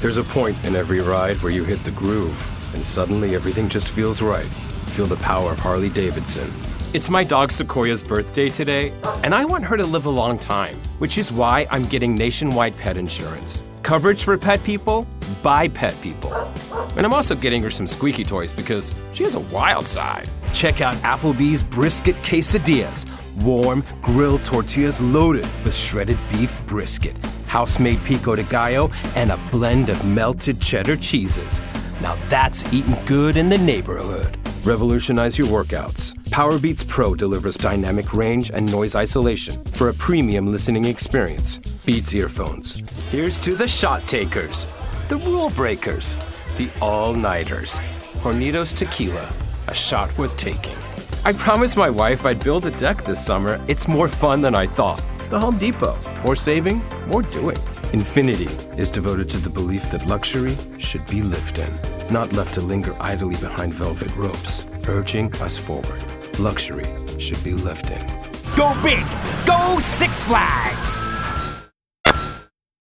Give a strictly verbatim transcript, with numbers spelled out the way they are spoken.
There's a point in every ride where you hit the groove, and suddenly everything just feels right. Feel the power of Harley-Davidson. It's my dog Sequoia's birthday today, and I want her to live a long time, which is why I'm getting nationwide pet insurance. Coverage for pet people, by pet people. And I'm also getting her some squeaky toys because she has a wild side. Check out Applebee's Brisket Quesadillas. Warm, grilled tortillas loaded with shredded beef brisket, house-made pico de gallo, and a blend of melted cheddar cheeses. Now that's eating good in the neighborhood. Revolutionize your workouts. Powerbeats Pro delivers dynamic range and noise isolation for a premium listening experience. Beats earphones. Here's to the shot takers, the rule breakers, the all-nighters. Hornitos Tequila, a shot worth taking. I promised my wife I'd build a deck this summer. It's more fun than I thought. The Home Depot. More saving, more doing. Infinity is devoted to the belief that luxury should be lived in, not left to linger idly behind velvet ropes, urging us forward. Luxury should be lived in. Go big! Go Six Flags!